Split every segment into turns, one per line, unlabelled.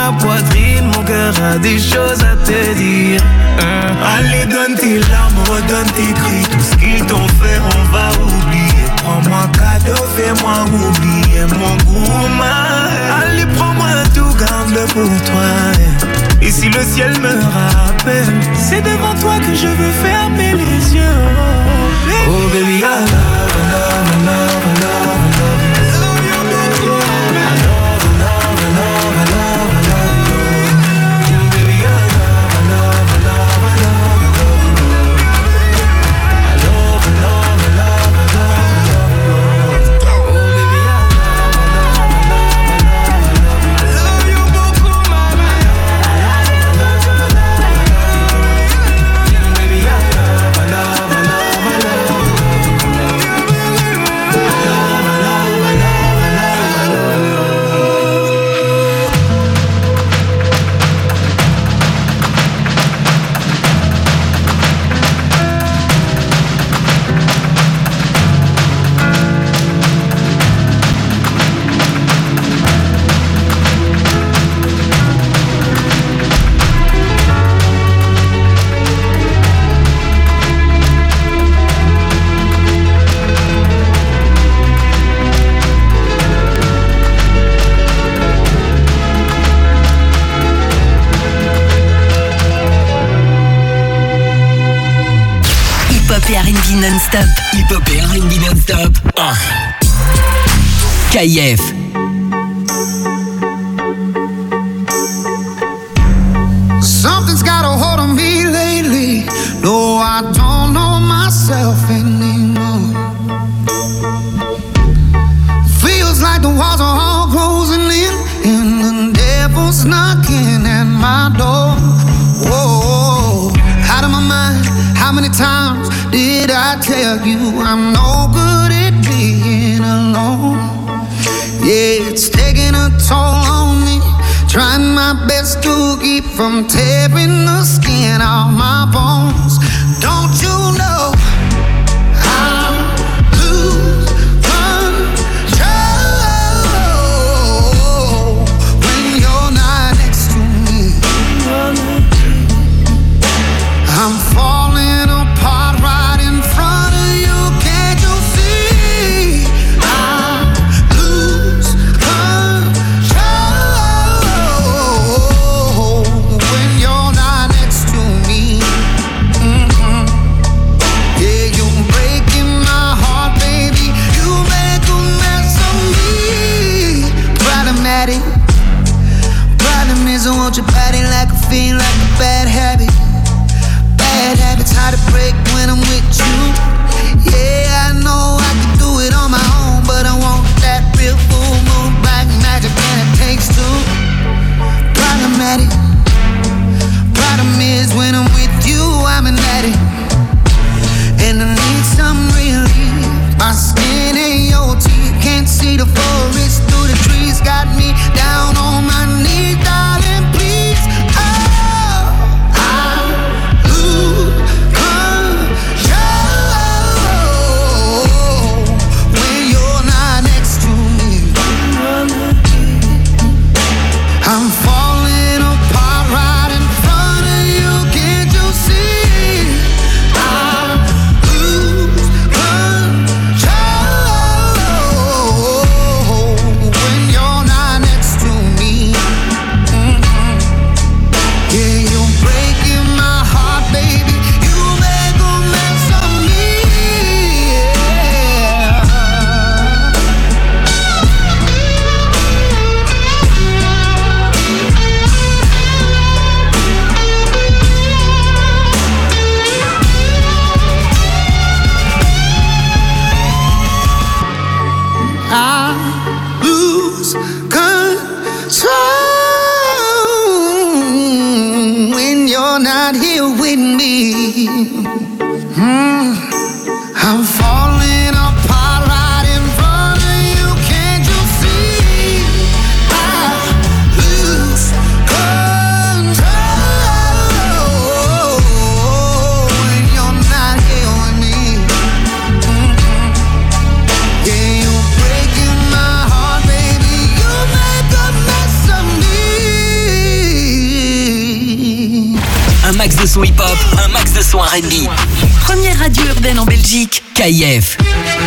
ma poitrine, mon cœur a des choses à te dire. Allez, donne tes larmes, redonne tes cris. Tout ce qu'ils t'ont fait, on va oublier. Prends-moi cadeau, fais-moi oublier mon gourmand. Allez, prends-moi tout, garde-le pour toi. Et si le ciel me rappelle, c'est devant toi que je veux fermer les yeux. Oh baby, I love, I love, I love, I love, I love.
Non-stop. Hip-hop et R&B non-stop. KIF.
Something's got a hold on me lately. No, I don't know myself anymore. Feels like the walls are all closing in, and the devil's knocking at my door. Whoa, out of my mind. How many times did I tell you I'm no good at being alone? Yeah, it's taking a toll on me. Trying my best to keep from tearing the skin off my bones. Don't you know I'll lose control when you're not next to me? I'm falling apart right in front of you. Can't you see? I lose control when you're not next to me. Yeah, you're breaking my heart, baby. You make a mess of me. Problematic. Problem is I want your body like a fiend, like a bad habit. Bad habits hard to break when I'm with you. Yeah, I know I can do it on my own, but I want that real full moon black magic, and it takes two. Problematic. Problem is when I'm with you, I'm an addict, and I need some relief. My skin ain't your teeth, can't see the forest through the trees. Got me down on my knees, darling, please.
max de son hip-hop, un max de son R&B.
Première radio urbaine en Belgique.
KIF.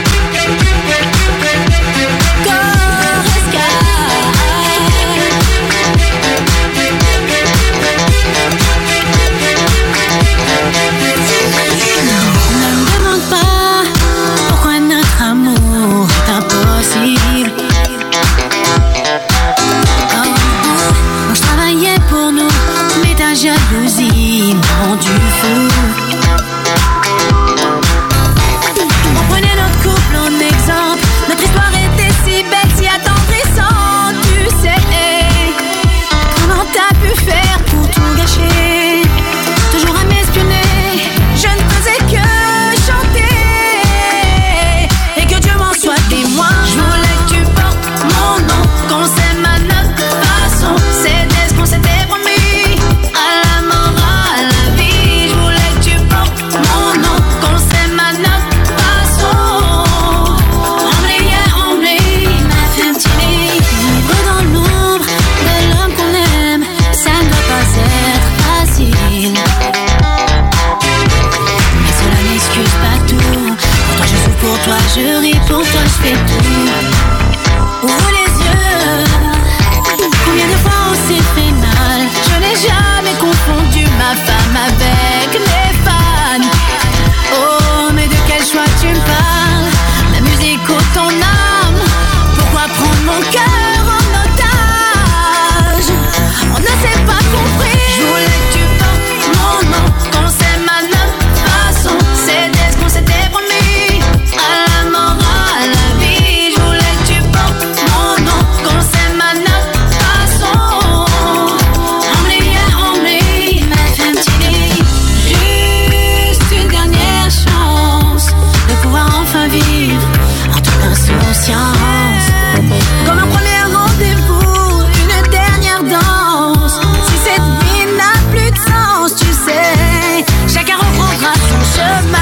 Jalousie m'a rendu fou. On prenait notre couple en exemple. Notre histoire était si belle, si attendrissante. Tu sais, comment t'as pu faire pour tout gâcher? Toujours à m'espionner, je ne faisais que chanter. Et que Dieu m'en soit témoin. Je voulais que tu portes mon nom, qu'on s'aime à notre façon. C'est ce qu'on s'était promis. Je ris pour toi, je fais tout. Ouvre les yeux. Combien de fois on s'est fait mal? Je n'ai jamais confondu ma femme avec mes fans. Oh, mais de quel choix tu me parles? La musique ou ton âme? Pourquoi prendre mon cœur en otage? On ne s'est pas compris. Je voulais que tu portes mon nom, qu'on s'aime à notre façon. C'était ce qu'on s'était promis. Comme un premier rendez-vous, une dernière danse. Si cette vie n'a plus de sens, tu sais, chacun reprendra son chemin.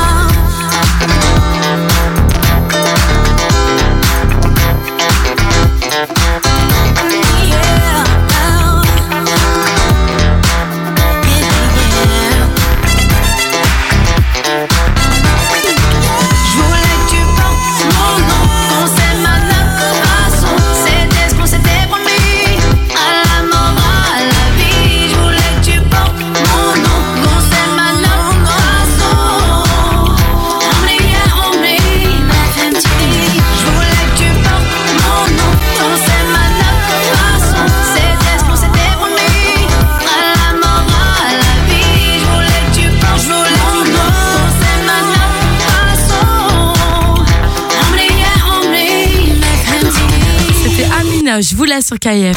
Je vous laisse sur KIF.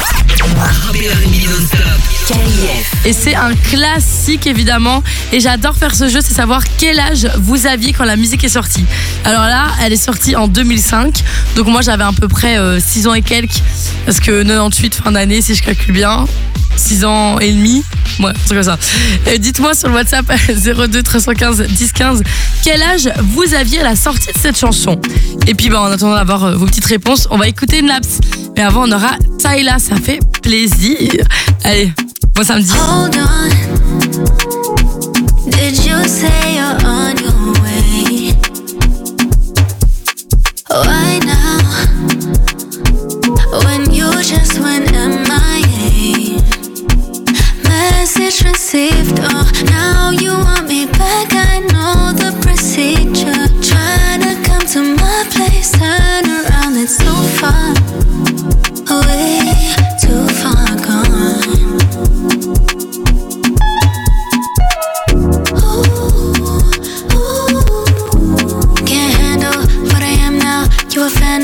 Et c'est un classique évidemment. Et j'adore faire ce jeu, c'est savoir quel âge vous aviez quand la musique est sortie. Alors là, elle est sortie en 2005. Donc moi j'avais à peu près 6 ans et quelques. Parce que 98 fin d'année si je calcule bien. 6 ans et demi. Ouais, c'est comme ça. Dites-moi sur le WhatsApp 02 315 10 15 quel âge vous aviez à la sortie de cette chanson. Et puis en attendant d'avoir vos petites réponses, on va écouter Naps. Mais avant on aura Tyla, ça fait plaisir. Allez, bon samedi.
Hold on. Did you say you're on your way? Why now? When you just went MIA. Message received, oh, now you want me back. I know the procedure. Trying to come to my place, turn around, it's so far away, too far gone. Ooh, ooh. Can't handle what I am now. You a fan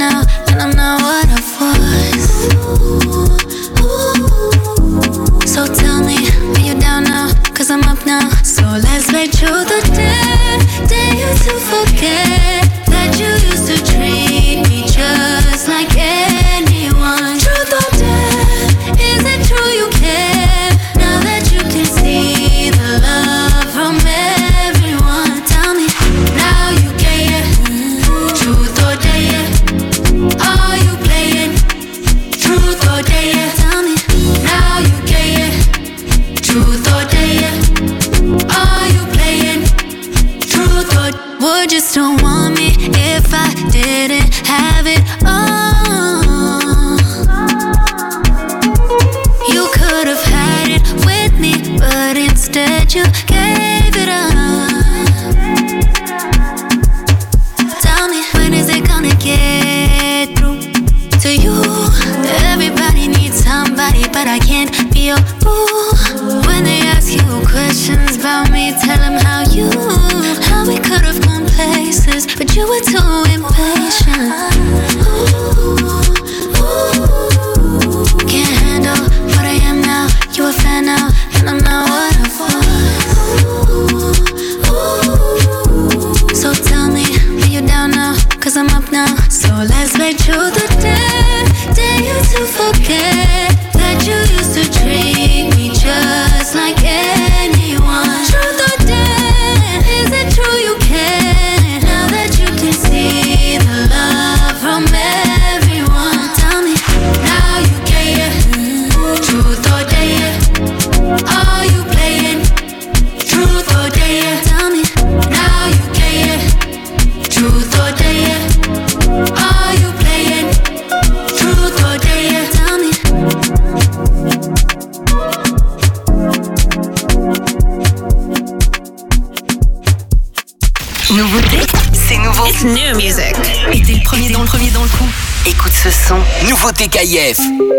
that you gave it up. Tell me, when is it gonna get through to you? Everybody needs somebody, but I can't be your boo. When they ask you questions about me, tell them how we could have gone places, but you were too impatient. Can't handle what I am now. You a fan now, and I'm not what I was. So tell me, are you down now? 'Cause I'm up now. So let's make true the day. Dare you to forget that you used to treat me just like anyone. Truth or dare, is it true you care? Now that you can see the love from everyone. Tell me, now you care. Truth or dare, are you playing? Truth or dare, tell me, now you care. Truth or dare, are you playing? Truth or dare, tell me.
Nouveauté, c'est nouveau.
It's new music.
Et t'es le premier dans le coup.
Écoute ce son. Nouveauté KF.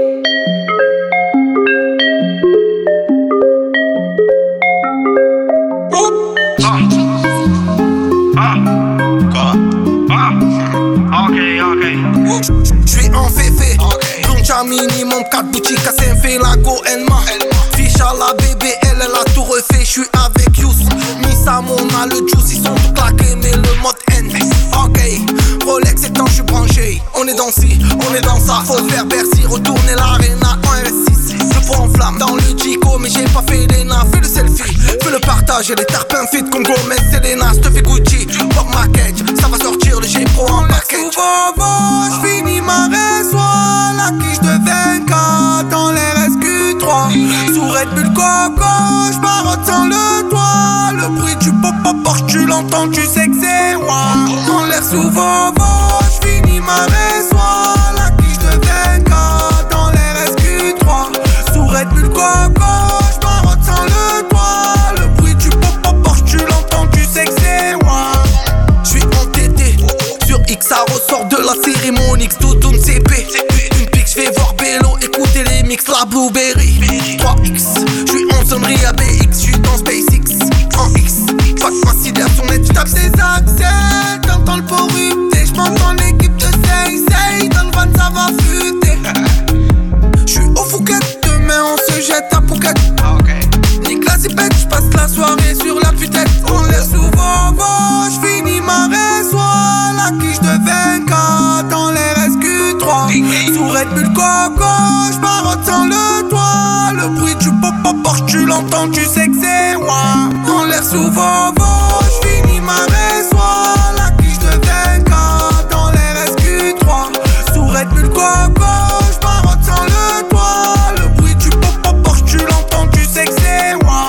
J'suis en féfé, Blonja minimum 4 boutiques à Saint-Fé, la go Elma. Fiche à la bébé, elle a tout refait. J'suis avec Yous, Missa, Mona, le Juice, ils sont tous claqués, mais le mode N. Ok, Rolex et temps, j'suis branché. On est dans ci, on est dans ça. Faut faire Bercy, retourner l'arena en RS6. Le fond en flamme dans le Jico, mais j'ai pas fait l'ENA. Fais le selfie, fais le partage et les tarpins fit comme Gomez, Selena. J'te fais Gucci, Bob Market, ça va sortir le G-Pro en package. J'finis ma race, la quiche de 24 dans les SQ3. Sous Red Bull Coco, j'marotte sans le toit. Le bruit du pop-up Porsche, tu l'entends, tu sais que c'est moi. En l'air sous Vovo, j'finis ma race, la quiche de 24 dans les SQ3. Sous Red Bull Coco, j'marotte sans le toit. Le bruit du pop-up Porsche, tu l'entends, tu sais que c'est moi. J'suis entêté sur X, ça ressort de la cérémonie, Toutoun CP. Une pique, j'vais voir Bello, écouter les mix, la Blueberry. 3X, j'suis en sonnerie à BX, j'suis dans SpaceX. En X, pas de conciliation nette, j'tape ses accès. T'entends le port rupté, j'm'entends l'équipe de Say. Dans le van, ça va futer. J'suis au Fouquet, demain on se jette à Phuket. Nique la zipette, j'passe la soirée sur la putette. On laisse souvent beau, j'finis ma race, la quiche de 24 dans les SQ3. Sous Red Bull Coco, j'marotte sans le toit. Le bruit du pop-up Porsche, tu l'entends, tu sais que c'est moi. En l'air souvent beau, j'finis ma race, la quiche de 24 dans les SQ3. Sous Red Bull Coco, j'marotte sans le toit. Le bruit du pop-up Porsche, tu l'entends, tu sais que c'est moi.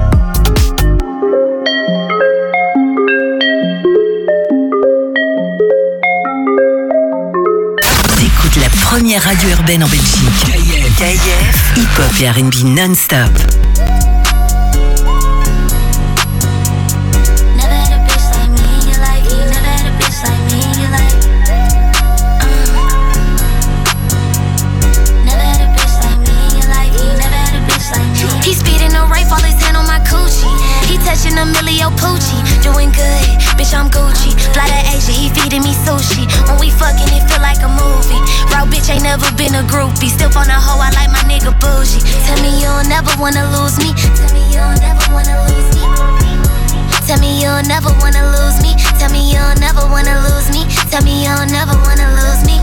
T'écoutes la première radio urbaine en Belgique. KF, hip-hop et R&B non-stop.
Never had a bitch like me in your life. You never had a bitch like me in your life. Never had a bitch like me in your life. You never had a bitch like me. He speeding no rape, all his hand on my coochie. He touching a millio poochie. Doing good, bitch, I'm Gucci. Fly to Asia, he feeding me sushi. When we fucking, it feel like a movie. Raw bitch ain't never been a groupie. Still on a hoe, I like my nigga bougie. Tell me you'll never wanna lose me. Tell me you'll never wanna lose me. Tell me you'll never wanna lose me. Tell me you'll never wanna lose me. Tell me you'll never wanna lose me.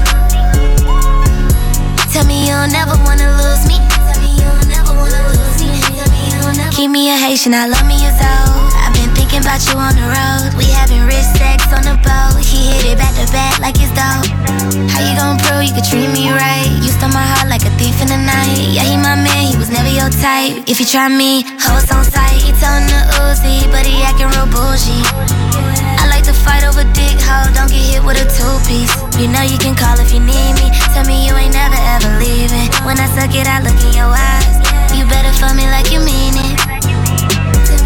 Tell me you'll never wanna lose me. Tell me you'll never wanna lose me. Keep me a Haitian, I love me as old. I've been thinking about you on the road. We having rich sex on the boat. He hit it back to back like it's dope. How you gon' prove you could treat me right? You stole my heart like a thief in the night. Yeah, he my man, he was never your type. If you try me, hoes on sight. He told the Uzi, but he acting real bougie. I like to fight over dick, hoe, don't get hit with a two-piece. You know you can call if you need me. Tell me you ain't never ever leaving. When I suck it, I look in your eyes. You better fuck me like you mean it.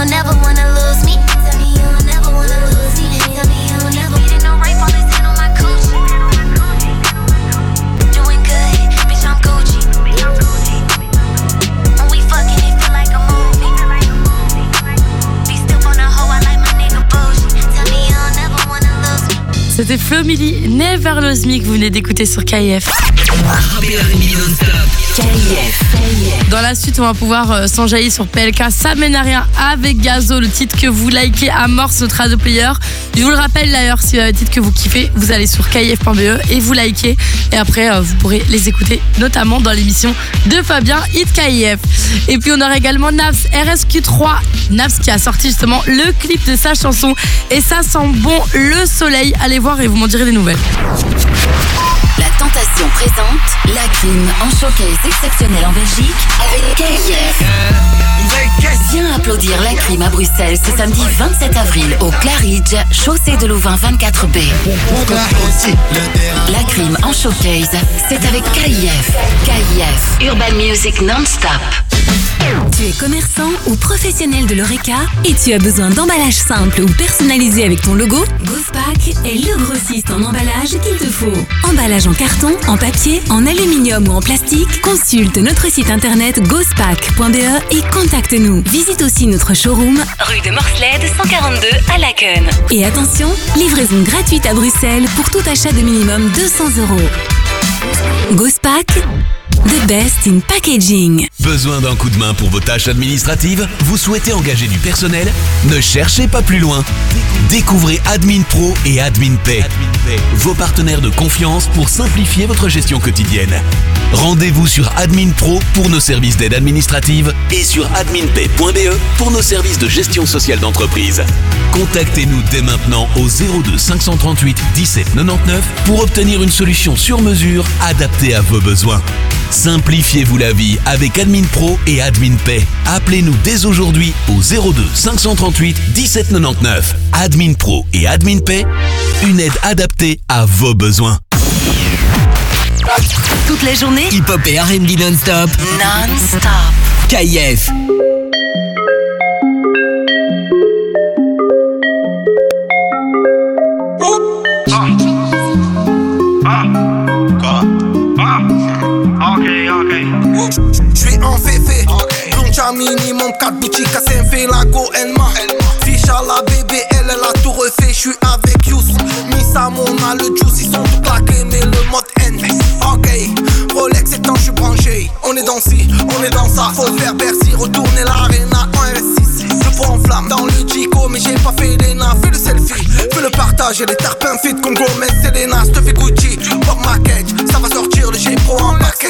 don't never wanna lose me. Tell me you don't never wanna lose me. Tell me you don't never. Didn't know right from his hand on my coochie. Doing good, bitch, I'm Gucci. When we fucking, it feel like a movie. Be still on a hoe, I like my nigga bougie. Tell me you don't never wanna lose me.
C'était Flo Milli, Never Lose Me que vous venez d'écouter sur KIF. Dans la suite, on va pouvoir s'enjailler sur PLK. Ça mène à rien avec Gazo, le titre que vous likez à mort sur notre radio player. Je vous le rappelle d'ailleurs, si le titre que vous kiffez, vous allez sur kif.be et vous likez. Et après, vous pourrez les écouter, notamment dans l'émission de Fabien Hit KIF. Et puis, on aura également Naps RSQ3. Naps qui a sorti justement le clip de sa chanson. Et ça sent bon le soleil. Allez voir et vous m'en direz des nouvelles.
La Tentation présente la crime en showcase exceptionnel en Belgique avec KIF. Viens applaudir la crime à Bruxelles ce samedi 27 avril au Claridge, chaussée de Louvain 24B. La crime en showcase, c'est avec KIF. KIF, Urban Music non-stop.
Tu es commerçant ou professionnel de l'Horeca et tu as besoin d'emballage simple ou personnalisé avec ton logo? Ghostpack est le grossiste en emballage qu'il te faut. Emballage en carton, en papier, en aluminium ou en plastique, consulte notre site internet ghostpack.be et contacte-nous. Visite aussi notre showroom rue de Morsled 142 à Laken. Et attention, livraison gratuite à Bruxelles pour tout achat de minimum 200 €. Ghostpack, the best in packaging.
Besoin d'un coup de main pour vos tâches administratives? Vous souhaitez engager du personnel? Ne cherchez pas plus loin. Découvrez Admin Pro et Admin Pay, vos partenaires de confiance pour simplifier votre gestion quotidienne. Rendez-vous sur Admin Pro pour nos services d'aide administrative et sur adminpay.be pour nos services de gestion sociale d'entreprise. Contactez-nous dès maintenant au 02 538 17 99 pour obtenir une solution sur mesure adaptée à vos besoins. Simplifiez-vous la vie avec Admin Pro et Admin Pay. Appelez-nous dès aujourd'hui au 02 538 17 99. Admin Pro et Admin Pay, une aide adaptée à vos besoins.
Toute la journée,
hip-hop et R&B non-stop.
non-stop.
KIF.
J'suis en féfé, Bloncha minimum 4 boutiques à Saint-Félago, Elma. Ficha la bébé, elle a tout refait. J'suis avec Yous, Missa Mona, le juice, ils sont tout claqués, mais le mode N. Ok, Rolex étant, j'suis branché. On est dans ci, on est dans ça. Faut faire Bercy, retourner l'arena en RS6. Le fond en flamme dans le Chico, mais j'ai pas fait l'ENA. Fais le selfie, fais le partage, et les tarpins fit comme Gomez, Selena. J'te fais Gucci, Bob Market, ça va sortir le G-Pro en package.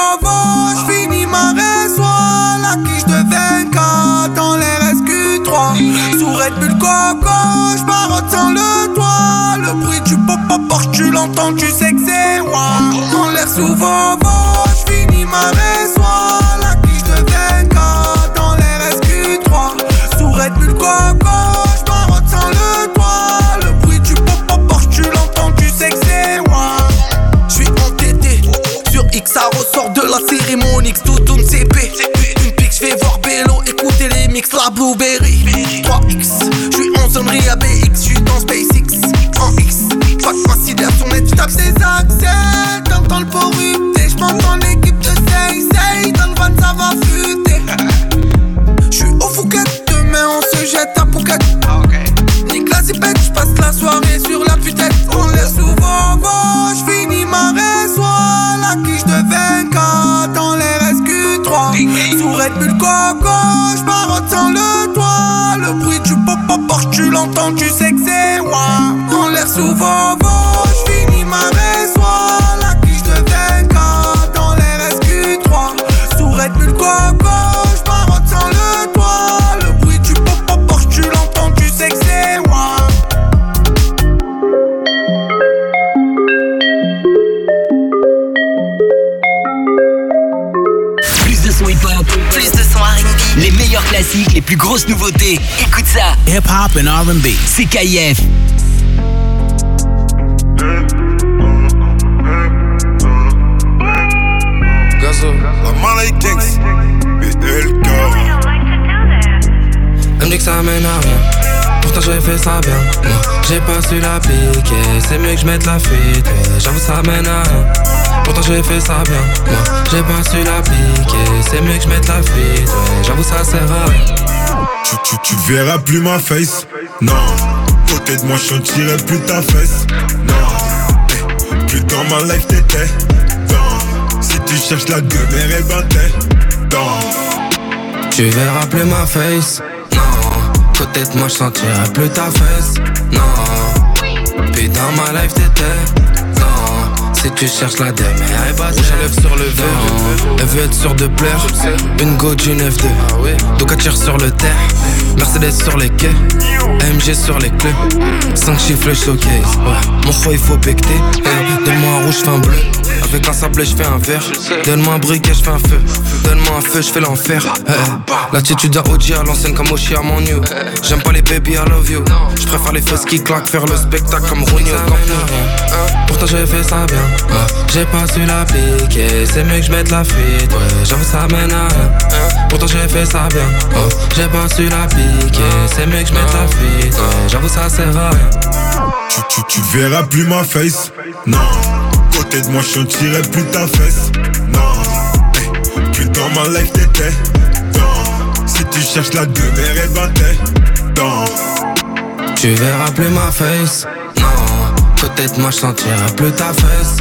J'finis ma reçoit, la quiche de 24 dans les RSQ3. Sous Red Bull Coco, j'marotte sans le toit. Le bruit du pop-pop, tu l'entends, tu sais que c'est roi. Dans l'air souvent, j'finis ma reçoit, la quiche de 24 dans les RSQ3. Sous Red Bull Coco, j'marotte sans le toit. Le bruit du pop-pop, tu l'entends, tu sais que c'est roi. J'suis entêté sur X, ça ressort de la cérémonie, tout tourne CP. Une pique, j'vais voir Bello, écouter les mix, la Blueberry. 3X, j'suis en sonnerie à BX, j'suis dans SpaceX. En X, pas de conciliation net, j'tape des accès. T'entends le porupté, j'm'entends l'équipe de Say. Dans le van, ça va futer. J'suis au Fouquet, demain on se jette à Phuket. Nique la zipette, j'passe la soirée sur la putette. On l'air souvent, j'finis ma reçoit, la quiche de 24 dans les RSQ3. Sous Red Bull Coco, j'marotte sans le toit. Le bruit du pop-pop, tu l'entends, tu sais que c'est roi. On l'air souvent, j'finis ma reçoit, la quiche de 24 dans les RSQ3. Sous Red Bull Coco, j'marotte sans le toit. Le bruit du pop-pop, tu l'entends, tu sais que c'est roi.
Plus de son hip-hop,
Plus de son R&B.
les meilleurs classiques, les plus grosses nouveautés.
Écoute ça.
Hip-hop and R&B, c'est KIF.
Gazo, la Malay Gangs, BLK. Elle me dit que ça mène à rien. Pourtant j'ai fait ça bien. Moi j'ai pas su l'appliquer. C'est mieux que je mette la fuite. Ouais, j'avoue ça mène à rien. Pourtant j'ai fait ça bien. Moi j'ai pas su l'appliquer. C'est mieux que je mette la fuite. Ouais, j'avoue ça sert à rien.
Tu verras plus ma face. Non. Côté de moi je sentirai plus ta fesse. Non. Plus dans ma life t'étais. Non. Si tu cherches la demeure et ben t'es. Non.
Tu verras plus ma face. Non. Côté de moi je sentirai plus ta fesse. Non. Puis dans ma life t'étais. Non. Si tu cherches la demeure et ben t'es. J'enlève sur le verre. Elle veut être sûre de plaire. Une go d'une F2. Donc elle tire sur le terre. Mercedes sur les quais, AMG sur les clés. 5 chiffres showcase, ouais. Mon choix il faut becter, hey. Donne-moi un rouge, j'fais un bleu. Avec un sablé j'fais un vert. Donne-moi un briquet, j'fais un feu. Donne-moi un feu, j'fais l'enfer, hey. L'attitude d'un OG à l'ancienne comme Oshi à mon new. J'aime pas les baby, I love you. J'préfère les fesses qui claquent, faire le spectacle comme Ronnie au Camp Nou. Pourtant j'ai fait ça bien, j'ai pas su l'appliquer. C'est mieux que j'mette la fuite, ouais. J'avoue ça mène à rien. Pourtant j'ai fait ça bien, j'ai pas su l'appliquer. C'est mieux que je mette la fuite, j'avoue ça sert à rien.
Tu verras plus ma face. Non. Côté de moi je sentirai plus ta fesse. Non. Hey. Plus dans ma life t'étais. Non. Si tu cherches la demeure et ben t'es. Non.
Tu verras plus ma face. Non. Côté de moi je sentirai plus ta fesse.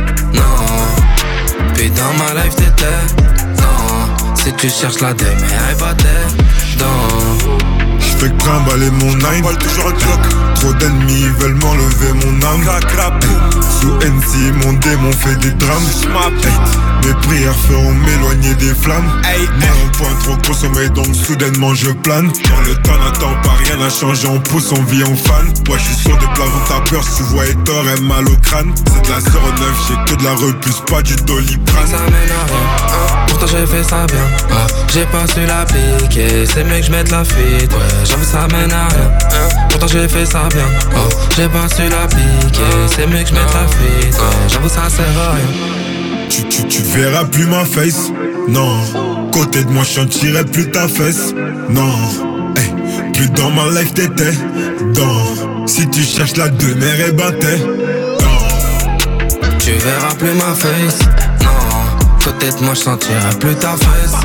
Non. Puis dans ma life t'étais. Non. Si tu cherches la demeure et ben t'es. Non.
J'fais que trimballer mon nine, toujours un clock. Trop d'ennemis veulent m'enlever mon âme. Sous NC, mon démon fait des drames. Mes prières feront m'éloigner des flammes. Moi un point trop consommé donc soudainement je plane. Dans le temps n'attend pas, rien n'a changé, on pousse, on vit, on fan. Ouais j'suis sur des plafonds, t'as peur, si tu vois et t'aurais mal au crâne. C'est de la 09, j'ai que de la repousse, pas du doliprane.
Ça mène à rien, pourtant j'ai fait ça bien. J'ai pas su l'appliquer, c'est mieux que je mette la fuite, ouais. J'avoue ça mène à rien, pourtant j'ai fait ça bien. J'ai pas su l'appliquer, c'est mieux que je mette la fuite, ouais. J'avoue ça sert à rien.
Tu verras plus ma face. Non. Côté de moi je sentirai plus ta fesse. Non. Hey. Plus dans ma life t'étais. Non. Si tu cherches la demeure et ben t'es. Non.
Tu verras plus ma face. Non. Côté de moi je sentirai plus ta fesse.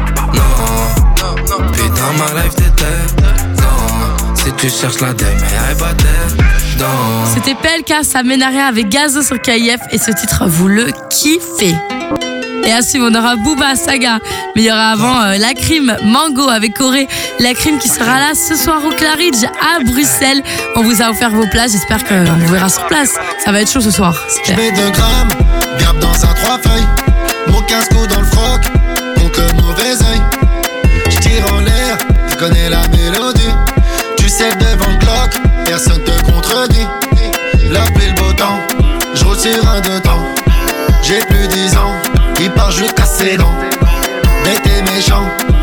Non. Puis dans ma life t'étais. Non. Si tu cherches la demeure et ben t'es.
C'était PLK, ça mène à rien avec Gazo sur KIF et ce titre vous le kiffez. Et à suivre, on aura Booba, Saga, mais il y aura avant Lacrim, Mango avec Corée. Lacrim qui sera là ce soir au Claridge à Bruxelles. On vous a offert vos places, j'espère qu'on vous verra sur place. Ça va être chaud ce soir.
Je mets 2 grammes, garde dans un 3 feuilles. Mon casque dans le froc, donc le mauvais oeil. Je tire en l'air, tu connais la mélodie. Tu sais devant le clock, personne te contredit. La pluie, le beau temps, je roule sur un de temps. J'ai plus 10 ans, il part, je casse les dents. Bête et méchant,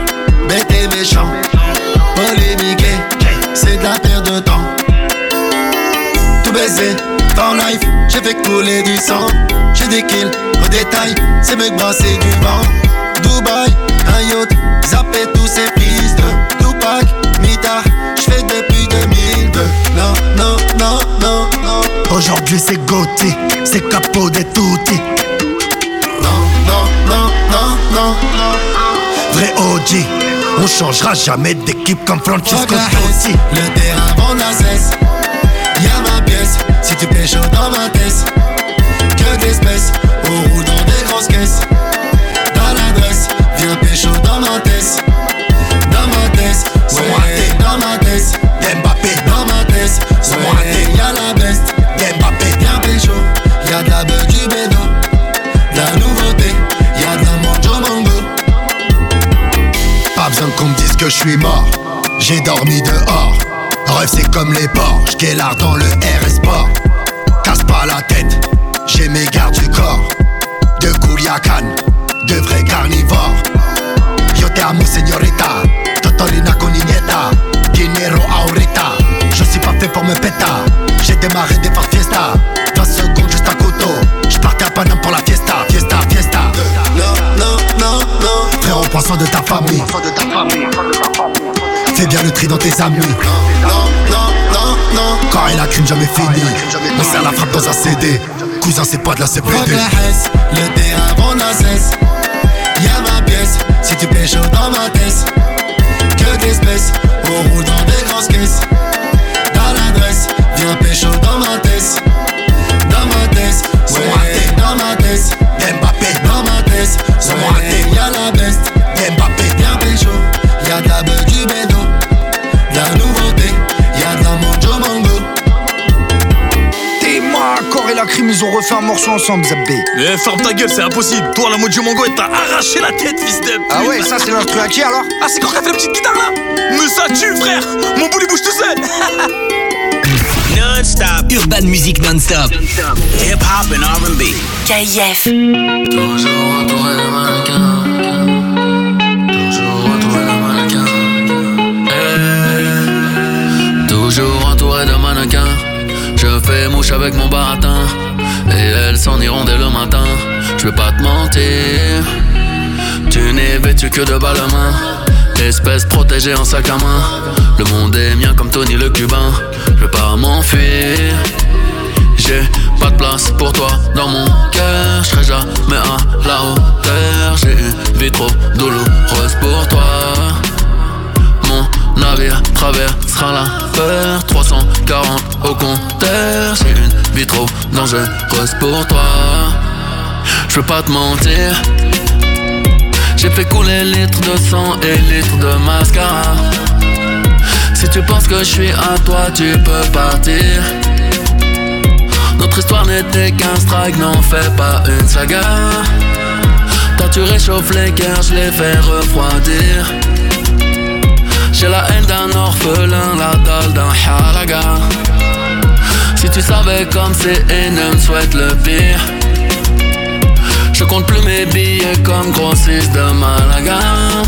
polémiqué, c'est de la perte de temps. Tout baisé, dans life, j'ai fait couler du sang. J'ai des kills, au détail, c'est mieux que brasser du vent. Dubaï, un yacht, zapper tous ces fils de Tupac, Mita, j'fais depuis 2002. Non. Aujourd'hui c'est Gauthier, c'est Capo des Tutti. Non. Vrai OG, on changera jamais d'équipe comme Francisco Totti. Le terrain avant la cesse, y'a ma pièce. Si tu pêches dans ma tête, que d'espèces, on roule dans des grosses caisses. Dans l'adresse, viens pécho dans ma tête. Dans ma tête, ouais, dans ma tête. Mbappé dans ma tête, ouais, y'a la best. Mbappé, viens pécho, y'a de la beuh du bédo. La nouveauté, y'a de la manjo mango. Pas besoin qu'on me dise que je suis mort, j'ai dormi dehors. Rêve c'est comme les porcs, j'guélard dans le RS Sport. Casse pas la tête, j'ai mes gardes du corps. De Culiacan, de vrais carnivores. Yo te amo señorita, Totolina con niñeta. Dinero ahorita, je suis pas fait pour me péter. J'ai démarré des fortes fiesta, 20 secondes juste à couteau. J'partais à Paname pour la fiesta. Non. Frérot, prends soin de ta famille. Fais bien
le tri dans tes amis. Non. Quand il a crime jamais fini. On serre la frappe dans un CD. Cousin, c'est pas de la CPD.
Fuck la Hesse, le thé avant la cesse. Y'a ma pièce, si tu pêches dans ma caisse. Que d'espèces, on roule dans des grosses caisses. Dans l'adresse, viens pécho dans ma tête. Dans ma tête, ouais, dans ma tête.
Mbappé,
dans ma tête, ouais, y'a la best.
Mbappé,
viens pécho. Y'a de la beuh du bédo, de la nouveauté, y'a de la mojo mango.
T'es ma corps et la crime, ils ont refait un morceau ensemble, Zabbé.
Eh, ferme ta gueule, c'est impossible. Toi, la mojo mango, elle t'a arraché la tête, fils de.
Ah ouais, ça c'est l'instru à qui alors?
Ah, c'est quand t'as fait la petite guitare là? Mais ça tue, frère. Mon boule il bouge tout seul.
Non-stop, urban music non-stop. Hip-hop and R&B.
KIF.
Toujours entouré de mannequins. Toujours entouré de mannequins. Toujours entouré de mannequins. Je fais mouche avec mon baratin. Et elles s'en iront dès le matin. Je vais pas te mentir. Tu n'es vêtu que de balles à main. Espèce protégée en sac à main. Le monde est mien comme Tony le Cubain. Je veux pas m'enfuir. J'ai pas de place pour toi dans mon cœur. Je serai jamais à la hauteur. J'ai une vie trop douloureuse pour toi. Mon navire traversera la peur. 340 au compteur. J'ai une vie trop dangereuse pour toi. Je veux pas te mentir. J'ai fait couler litres de sang et litres de mascara. Si tu penses que je suis à toi, tu peux partir. Notre histoire n'était qu'un strike, n'en fais pas une saga. Toi tu réchauffes les cœurs, je les fais refroidir. J'ai la haine d'un orphelin, la dalle d'un halaga. Si tu savais comme c'est haineux, me souhaite le pire. Je compte plus mes billets comme grossiste de Malaga.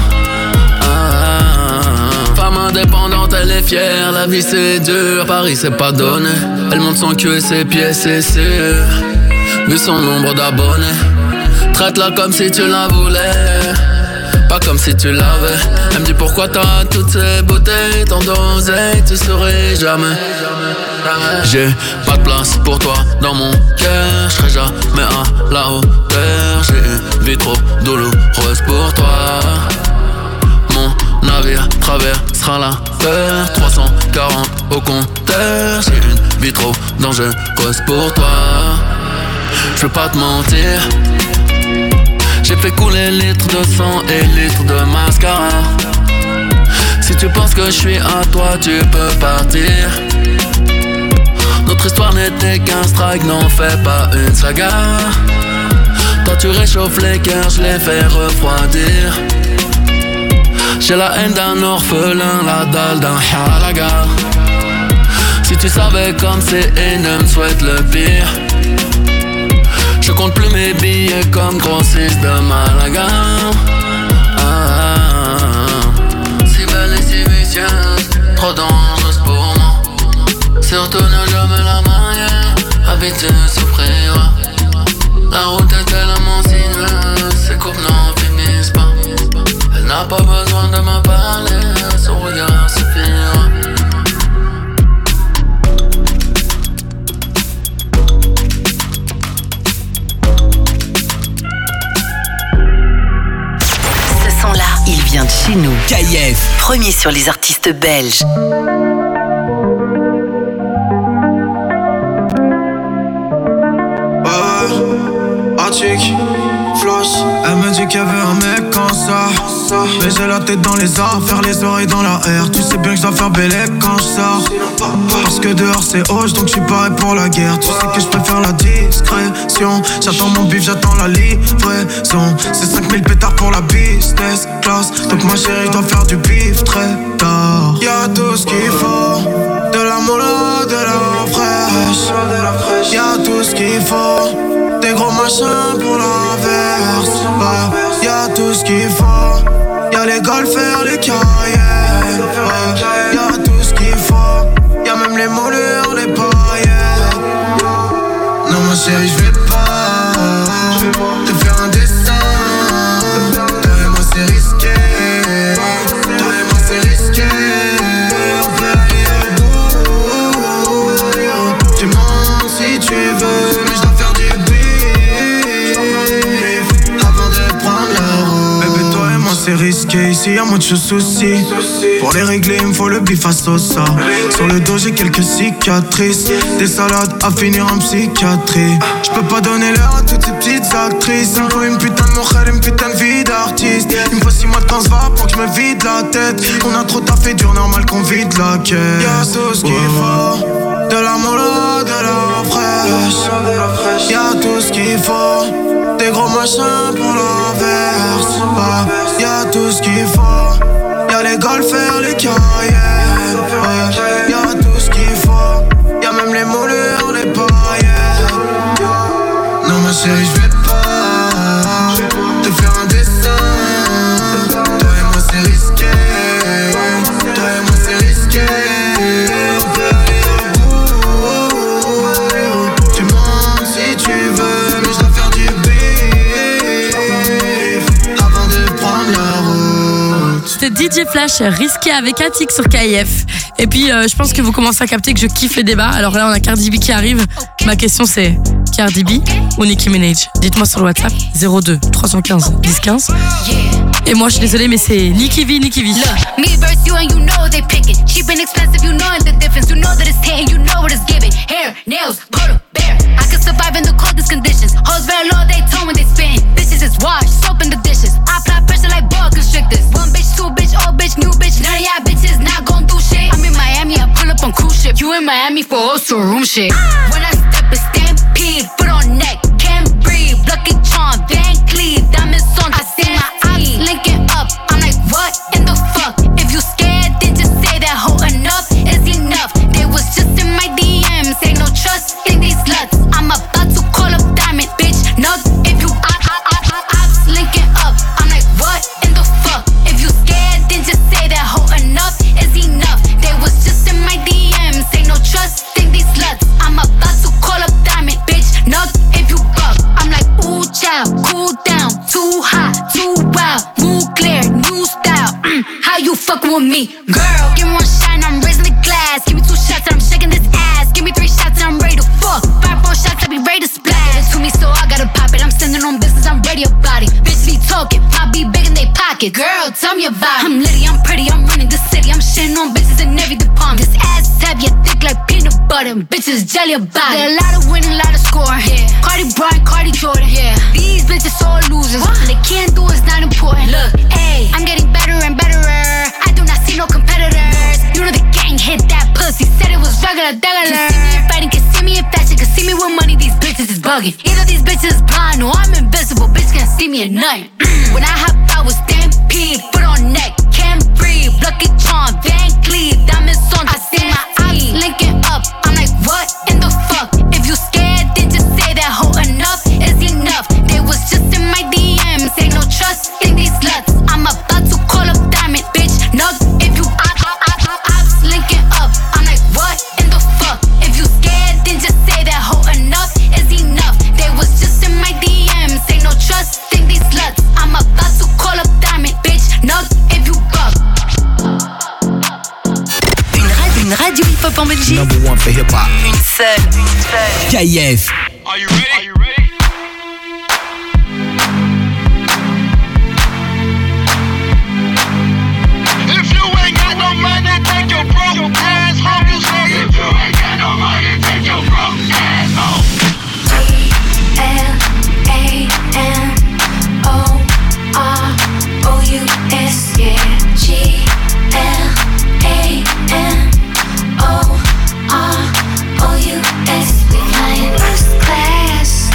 Femme indépendante, elle est fière, la vie c'est dur, Paris c'est pas donné. Elle monte son cul et ses pieds, c'est sûr. Vu son nombre d'abonnés, traite-la comme si tu la voulais, pas comme si tu l'avais. Elle me dit pourquoi t'as toutes ces bouteilles, tant d'oseille, tu saurais jamais. J'ai pas de place pour toi dans mon cœur. J'serai jamais à la hauteur. J'ai une vie trop douloureuse pour toi. Mon navire traversera la peur. 340 au compteur. J'ai une vie trop dangereuse pour toi. J'veux pas te mentir. J'ai fait couler litres de sang et litres de mascara. Si tu penses que je suis à toi, tu peux partir. Notre histoire n'était qu'un strike, n'en fais pas une saga. Toi tu réchauffes les cœurs, je les fais refroidir. J'ai la haine d'un orphelin, la dalle d'un halaga. Si tu savais comme c'est haineux, me souhaite le pire. Je compte plus mes billets comme grossiste de Malaga. Si belle et si vicieuse, trop dangereuse pour moi. Surtout ne jamais la marier, habitué de souffrir. La route est tellement sinueuse, ses coupes n'en finissent pas. Elle n'a pas besoin de me parler, son regard suffira.
Ce son-là, il vient de chez nous.
KIF.
Premier sur les artistes belges.
Flash, elle me dit qu'elle veut un mec comme ça. Mais j'ai la tête dans les affaires, les oreilles dans la air. Tu sais bien que je dois faire bellec quand je sors. Parce que dehors c'est hoche, donc je suis paré pour la guerre. Tu sais que je peux faire la discrétion. J'attends mon bif, j'attends la livraison. C'est 5000 pétards pour la business class. Donc ma chérie, je dois faire du bif très tard. Y'a tout ce qu'il faut, de la moula, de la fraîche. Y'a tout ce qu'il faut, des gros machins pour la verse. Y'a tout ce qu'il faut, y'a les golfers, les Cayennes. Y'a tout ce qu'il faut, y'a même les moulures, les paillettes. Non ma chérie, je vais pas te faire un dessin. Toi et moi c'est risqué, toi et moi c'est risqué. risqué, ici y'a moins de soucis. Pour les régler, il me faut le bif à sauce. Sur le dos, j'ai quelques cicatrices. Des salades à finir en psychiatrie. J'peux pas donner l'heure à toutes ces petites actrices. Il me faut une putain de mochel, une putain de vie d'artiste. Il me faut 6 mois de pense va pour que je me vide la tête. On a trop taffé dur, normal qu'on vide la caisse. Y'a tout ce qu'il faut, de la moula, de la fraîche. Y'a tout ce qu'il faut, des gros machins pour la verse. Y'a tout ce qu'il faut, y'a les golfers, les Cayennes. Y'a tout ce qu'il faut, y'a même les moulures, les paillettes. Non ma chérie, j'vais pas te faire un dessin. Toi et moi c'est risqué, toi et moi c'est risqué. Tu mens si tu veux, mais je dois faire du bif avant de prendre la route.
C'était DJ Flash risqué avec Attic sur KIF. Et puis je pense que vous commencez à capter que je kiffe les débats. Alors là on a Cardi B qui arrive. Ma question c'est Cardi B ou Nicki Minaj? Dites-moi sur le WhatsApp 02 315 10 15. Et moi je suis désolée mais c'est Nicki V.
Look, me versus you and you know they pick it. Cheap and expensive, you know the difference. You know that it's hitting, you know what it's giving. Hair, nails, polar bear. I can survive in the coldest conditions. Hoes very low, they tone when they spin. Bitches is washed, soap in the dishes. I apply pressure like boa constrictors. One bitch, two bitch, old bitch, new bitch. None of y'all bitches not gon' do shit. I'm in Miami, I pull up on cruise ship. You in Miami for hostel room shit. When I step a stampede, foot on neck, can't breathe. Lucky Charm, Van Cleef, diamonds on. I see my eyes linking up. I'm like, what in the fuck? If you scared, then just say that hoe enough is enough. They was just in my DMs, ain't no trust in these sluts. I'm about to call up Diamond, bitch. Nug, if you ops linking up. I'm like, what in the fuck? If you scared, then just say that hoe enough is enough. They was just in my DMs, ain't no trust in these sluts. I'm about to call up Diamond, bitch. Nug, if you buck. I'm like, ooh, child, cool down, too hot, too wild, move clear, new style. How you fucking with me, girl? Give me one shot and I'm raising the glass. Give me 2 shots and I'm shaking this ass. Give me 3 shots and I'm ready to fuck. 5 more shots, I be ready to splash. Give it to me so I gotta pop it. I'm standing on business, I'm ready about it. Bitch be talking, I be big in they pocket. Girl, tell me about it. I'm litty, I'm pretty, I'm running the city. I'm shitting on bitches in every department. This ass is heavy, thick like peanut butter. And bitches jelly about it. There a lot of winning, a lot of scoring. Yeah. Cardi Bryant, Cardi Jordan. Yeah. These bitches all losers. What they can't do is not important. Look, hey, I'm getting better and better. I do not see no competitors. You know the gang hit that pussy. Said it was regular. Can see me in fighting, can see me in fashion, can see me with money. These bitches is bugging. Either these bitches is blind or I'm invisible. Bitch can't see me at night. When I hop out with stampede, foot on neck, can't breathe. Lucky Charm, Van Cleef, diamonds on. I see my eyes linking up. I'm like, what in the fuck? If you scared, then just say that hoe enough is enough. They was just in my DMs, ain't no trust in these sluts. I'm about to call up Diamond, bitch. Nug, if you ops linking up. I'm like, what in the fuck? If you scared, then just say that hoe enough is enough. They was just in my DMs, ain't no trust in these sluts. I'm about to call up Diamond, bitch. Nug, if you buck.
Une radio hip-hop en Belgique.
Number one for hip-hop.
Une seule.
KIF.
Are you ready? If you ain't got no money, take your broke ass home. You say if you ain't got no money, take your broke ass home.
G-L-A-N-O-R-O-U-S, yeah. G-L-A-N-O-R-O-U-S. We flying first class.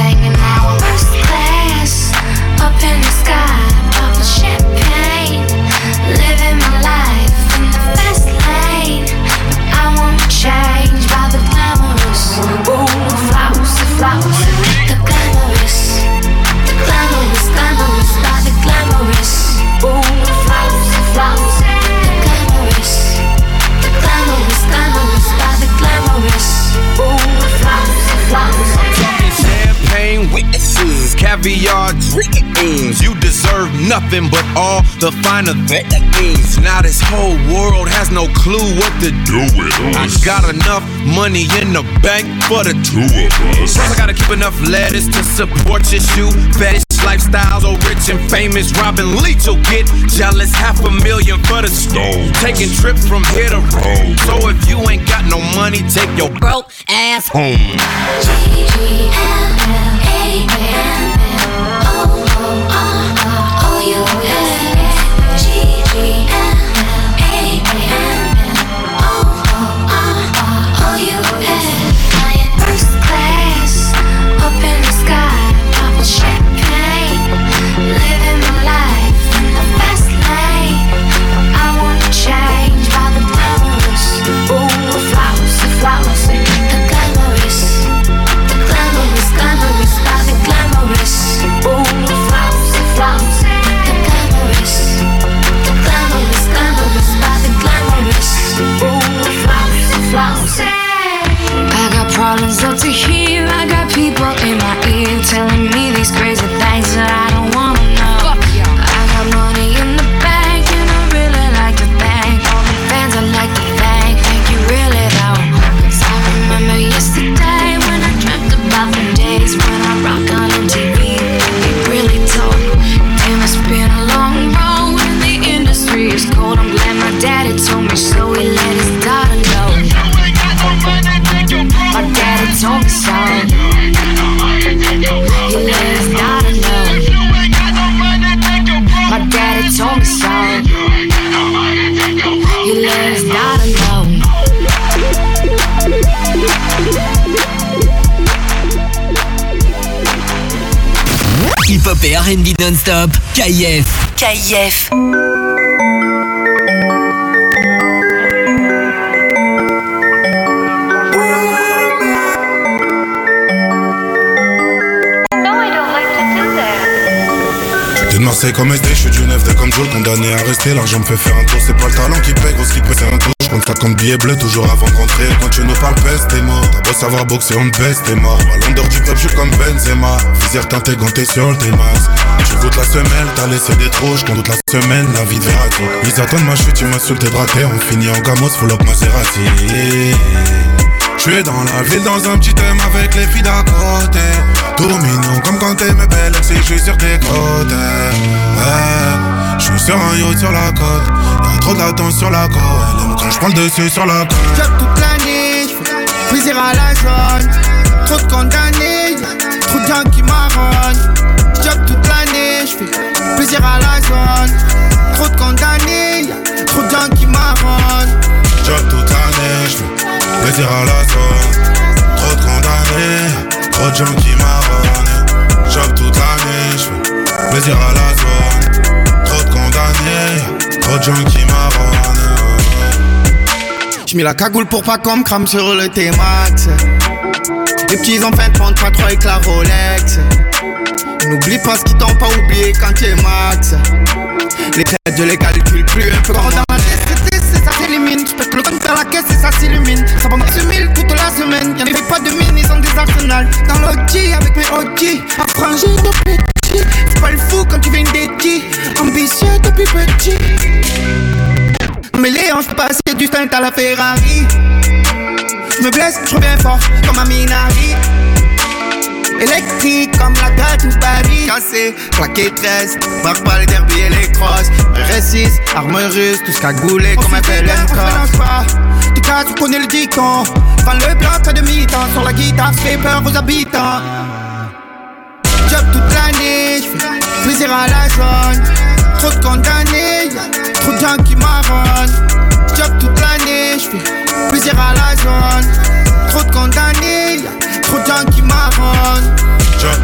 banging now. First class, up in the sky, popping champagne, living my life in the fast lane. I won't change by the glamorous. Ooh, flowers, flowers, the glamorous, the glamorous, glamorous by the glamorous. Ooh, flowers, flowers, the glamorous, the glamorous, glamorous by the glamorous. Ooh, flowers, flowers.
I'm talking champagne witnesses, caviar dreams. You deserve nothing but all the finer things. Now this whole world has no clue what to do with us. I got enough money in the bank for the two of us. Plus I gotta keep enough lettuce to support your shoe fetish lifestyle. So rich and famous, Robin Leach will get jealous. $500,000 for the stove, taking trips from here to Rome. So if you ain't got no money, take your broke ass home.
First class, up in the sky, popping champagne, living my life in the fast lane. I won't change by the glamorous. Ooh, flowers, flowers, the glamorous, the glamorous, glamorous by the glamorous. Ooh, flowers, flowers, the glamorous, the glamorous, glamorous by the glamorous. Ooh, flowers, flowers. I got problems up to here, I got people in my ear telling me these crazy things that I don't wanna know. I got money in the bank and I really like to thank all the fans I like to thank you really though. 'Cause I remember yesterday when I dreamt about the days when I rock on MTV. It really told, damn it's been a long road and the industry is cold. I'm glad my daddy told me so, he let his daughter know. My daddy told me so. He let his daughter know. My daddy told me so. He let his daughter know.
Hip-hop et R&B non-stop, KIF.
KIF.
De Marseille comme SD, je suis du 9 comme Joel, condamné à rester. L'argent me fait faire un tour, c'est pas le talent qui paye, gros ce qui paye c'est un tour. Je compte 50 billets bleus toujours avant de rentrer. Quand tu nous parles peste, t'es mort. T'as beau savoir boxer, on te baisse, t'es mort. À l'endor du peuple, je suis comme Benzema. Visière teintée, ganté sur le T-Max. Tu goûtes la semelle, t'as laissé des trous. Je doute la semaine, la vie de Verratti. Ils attendent ma chute, tu m'insultes et braqué. On finit en gamos, full up Maserati. Je suis dans la ville, dans un petit thème avec les filles d'à côté. Tout mignon comme quand t'es mes belles ex et je suis sur tes côtes. Ouais, je suis sur un yacht sur la côte. Y'a trop de latence sur la côte. Elle aime quand je prends le dessus sur la côte.
Job toute l'année, j'fais plaisir à la zone. Trop de condamnés, trop de gens qui marronnent. Job toute l'année, j'fais plaisir à la zone. Trop de condamnés, trop de gens qui marronnent.
Job toute l'année, j'fais plaisir à la zone. Trop de condamnés, trop de gens qui marronnent. Job toute l'année, j'fais plaisir à la zone. Trop de condamnés, trop de gens qui marronnent.
J'mets la cagoule pour pas qu'on me crame sur le T-Max. Les petits enfants ne prennent pas trop avec la Rolex. N'oublie pas ce qu'ils t'ont pas oublié quand t'es max. Les traites je les calcule plus un peu. Quand dans ma tête ça s'élimine. J'pète le compte dans la caisse et ça s'illumine. Ça va marcher 1000 toute la semaine. Y'en avait pas de mine, ils ont des arsenals. Dans l'OG avec mes OG. Affranchi de petit. C'est pas le fou quand tu viens d'Eti. Ambitieux depuis petit. Mais Léon, j'peux passer du stunt à la Ferrari. J'me blesse, j'reviens fort comme un Minari. Électrique comme la date ou Paris. Cassé, plaqué 13, marque pas les derbies et les crosses. R6, arme russe, tout ce cagoulé comme un bel encore. Du cas, tu connais le dicton. Prends le bloc à demi-temps. Sur la guitare, fait peur aux habitants. Job toute l'année, j'fais plaisir à la zone. Trop de condamnés, trop de gens qui marronnent. Job toute l'année, j'fais plaisir à la zone. Trop de condamnés, trop de gens qui marronnent.
Job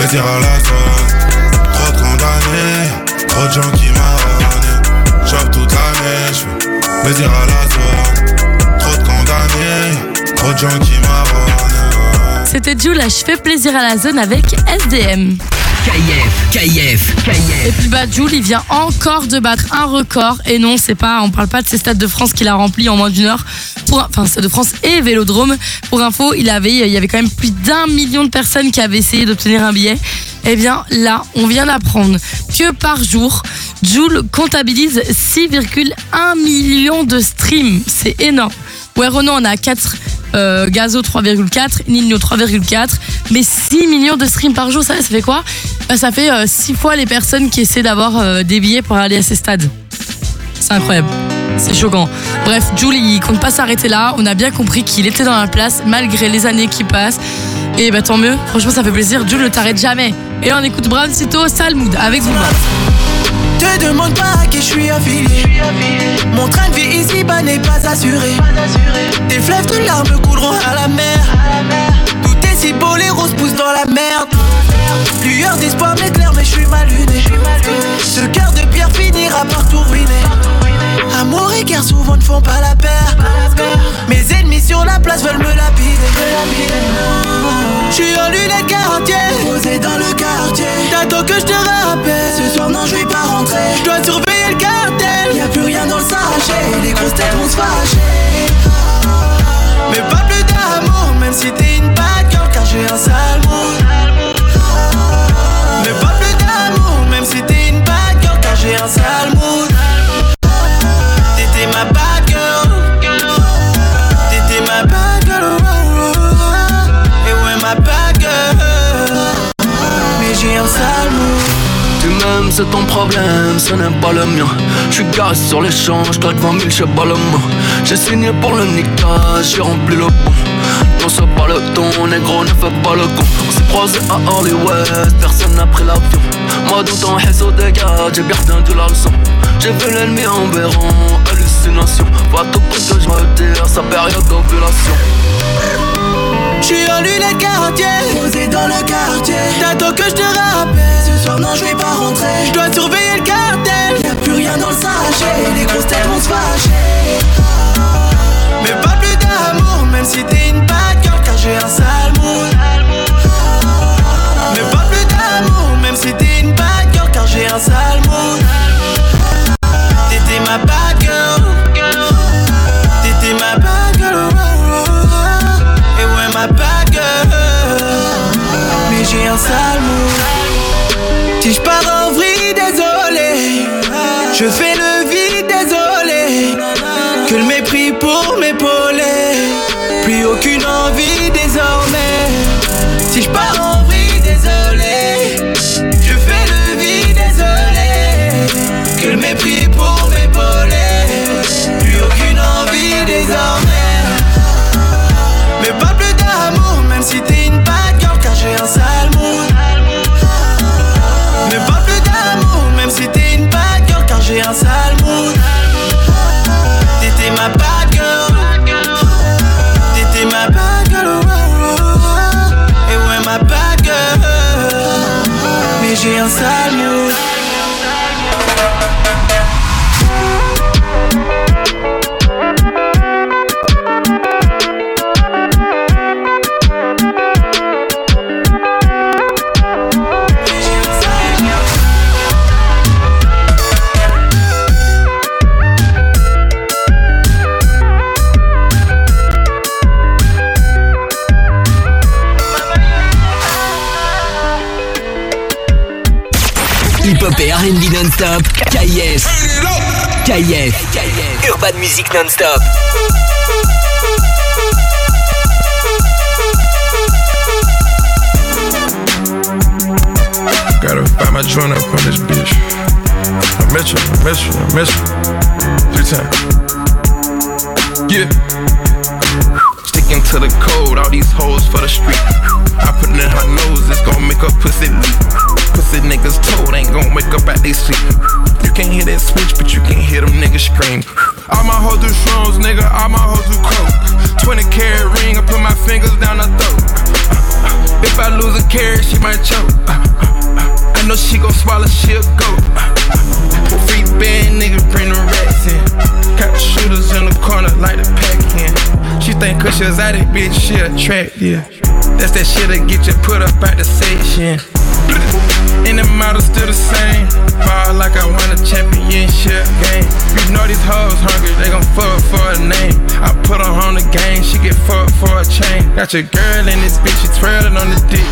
plaisir à la zone. Trop de condamnés, trop de gens qui marronnent. J'offre toute l'année, j'fais plaisir à la zone. Trop de condamnés, trop de gens qui marronnent.
C'était Jul, je fais plaisir à la zone avec SDM.
KF.
Et puis Jul, il vient encore de battre un record. Et non, on parle pas de ces Stades de France qu'il a remplis en moins d'une heure. Stade de France et Vélodrome. Pour info, il y avait quand même plus d'1 million de personnes qui avaient essayé d'obtenir un billet. Eh bien là, on vient d'apprendre que par jour, Jul comptabilise 6,1 millions de streams. C'est énorme. Ouais, Renaud en a 4, Gazo 3,4, Nino 3,4, mais 6 millions de streams par jour, ça fait quoi ? Ça fait 6 fois les personnes qui essaient d'avoir des billets pour aller à ces stades. C'est incroyable, c'est choquant. Bref, Jul, il compte pas s'arrêter là, on a bien compris qu'il était dans la place malgré les années qui passent. Et tant mieux, franchement ça fait plaisir, Jul ne t'arrête jamais. Et on écoute Brown Cito, Sale Mood avec Zumba.
Te demande pas à qui je suis affilié. Mon train de vie ici-bas n'est pas assuré. Tes fleuves de larmes couleront à la mer. Tout est si beau, les roses poussent dans la merde. Lueur d'espoir m'éclaire mais je suis mal luné. Ce cœur de pierre finira par tout ruiner. Amour et guerre souvent ne font pas la paire. Mes ennemis sur la place veulent me lapider. J'suis en lunettes quartier, posé dans le quartier. T'attends que je te rappelle. Ce soir non je vais pas rentrer. Je dois surveiller le cartel. Y'a plus rien dans le sachet. Les grosses têtes vont se fâcher. Mais pas plus d'amour, même si t'es une bad girl, car j'ai un sale mood. Mais pas plus d'amour, même si t'es une bad girl, car j'ai un sale mood. T'étais ma bad girl. T'étais ma bad girl. Et ouais ma bad girl. Mais j'ai un sale mood.
Tu m'aimes, c'est ton problème, ce n'est pas le mien. J'suis garé sur les champs, j'claque 20 000, j'sais pas le mot. J'ai signé pour le niquage, j'ai rempli le bon. Non c'est pas le ton, négro ne fait pas le con. On s'est croisé à Hollywood, personne n'a pris l'avion. Moi dans ton haisse au dégât, j'ai bien retenu la leçon. J'ai vu l'ennemi en béron, hallucination. Faut à tout prix que j'retire sa période d'ovulation.
J'suis en lunettes quartier, posé dans le quartier. T'attends que je te rappelle. Ce soir non je vais pas rentrer. Je dois surveiller le cartel. Y'a plus rien dans le sachet. Les grosses têtes vont se fâcher. Mais pas plus d'amour, même si t'es une bad girl, car j'ai un sale mood. Mais pas plus d'amour, même si t'es une bad girl, car j'ai un sale mood. T'étais ma bad girl. T'étais ma bad girl. Et ouais ma bad girl. Mais j'ai un sale mood. Si je pars en vrille, désolé. Je fais le vide, désolé. Que le mépris pour m'épauler. Plus aucune envie désormais. Si je pars en vrille, désolé. Je fais le vide, désolé. Que le mépris pour m'épauler. Plus aucune envie désormais. Mais pas plus d'amour, même si t'es une bad girl, car j'ai un sale mood. Mais pas plus d'amour, même si t'es une bad girl, car j'ai un sale mood. T'étais ma bad girl. T'étais ma bad girl. Et ouais ma bad girl. Mais j'ai un sale mood.
Hip-hop et R&B non-stop, KF. Urban Music non-stop.
Gotta find my joint up on this bitch. I met you 3 times. Yeah. Sticking to the code, all these hoes for the street. I put it in her nose, it's gon' make her pussy leak. Pussy niggas told ain't gon' wake up at they sleep. You can't hear that switch, but you can hear them niggas scream. All my hoes do shrooms, nigga, all my hoes do coke. 20 carat ring, I put my fingers down her throat. If I lose a carrot, she might choke. I know she gon' swallow, she'll go. Free band nigga, bring the rats in. Got the shooters in the corner like the pack in. She think cause she was out it, bitch, she attractive. That's that shit that get you put up out the section. And the model still the same. Ball like I won a championship game. You know these hoes hungry, they gon' fuck for a name. I put her on the game, she get fucked for a chain. Got your girl in this bitch, she twirling on the dick.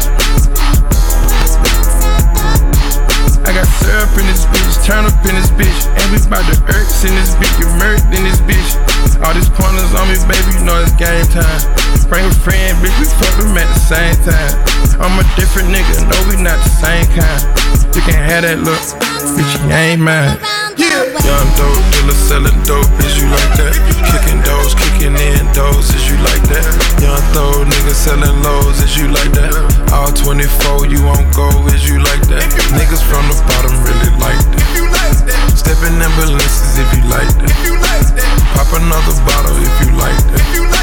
I got syrup in this bitch, turn up in this bitch. And we bout the irks in this bitch, get murked in this bitch. All these pointers on me, baby, you know it's game time. Bring a friend, bitch, we fuck them at the same time. I'm a different nigga, no, we not the same kind. You can have that look, bitch, you ain't mine. Yeah. Young dope dealer selling dope, is you like that? Kicking doors, kicking in doors, is you like that? Young throw nigga selling lows, is you like that? All 24, you won't go, is you like that? Niggas from the bottom really like that. Stepping in balances if you like that. Pop another bottle if you like that.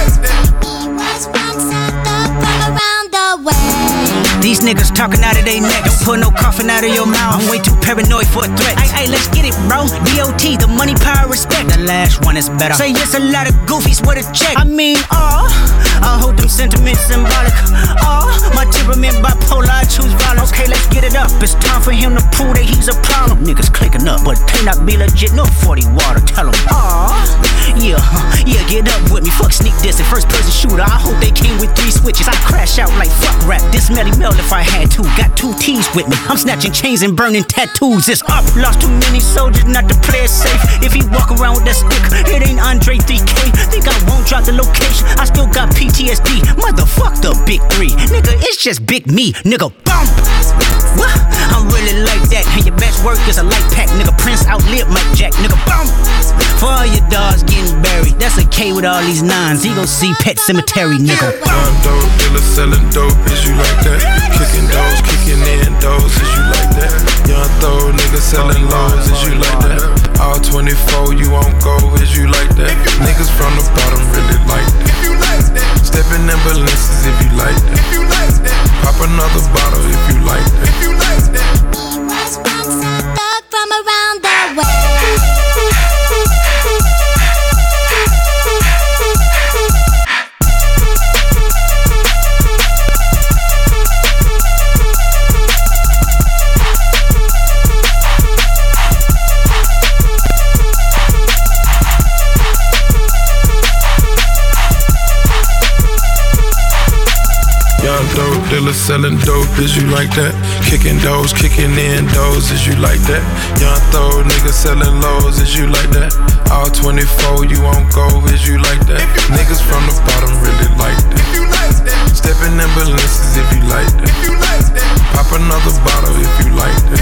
These niggas talking out of their neck. Don't put no coffin out of your mouth. I'm way too paranoid for a threat. Ay, let's get it, bro. DOT, the money, power, respect. The last one is better. Say yes, a lot of goofies with a check. I mean, I hold them sentiments symbolic. My temperament bipolar, I choose violence. Okay, let's get it up. It's time for him to prove that he's a problem. Niggas clicking up, but they not be legit. No 40 water, tell him. Yeah, get up with me. Fuck sneak diss and first person shooter. I hope they came with 3 switches. I crash out like fuck rap. This Melly Mel if I had to. Got 2 T's with me. I'm snatching chains and burning tattoos. It's up. Lost too many soldiers, not to play it safe. If he walk around with that stick, it ain't Andre 3K. Think I won't drop the location. I still got PTSD. Motherfuck the big 3. Nigga, it's just big me. Nigga, bump. What? I'm really like that. And your best work is a light pack. Nigga, Prince outlived Mike Jack. Nigga, bump. For all your dogs getting buried. That's a K with all these 9s. He gon' see Pet Cemetery, nigga.
Young dope dealer selling dope, is you like that? Kicking doors, kicking in doors, is you like that? Young throw nigga selling lows, is you like that? All 24, you won't go, is you like that? Niggas from the bottom really like that. Stepping in balances if you like that. Pop another bottle if you like that.
Dog from around the way.
Dope dealer selling dope, is you like that? Kicking doors, kicking in doors, is you like that? Young throw nigga selling lows, is you like that? All 24, you won't go, is you like that? Niggas from the bottom really like that. Stepping in balances if you like that. Pop another bottle if you like that.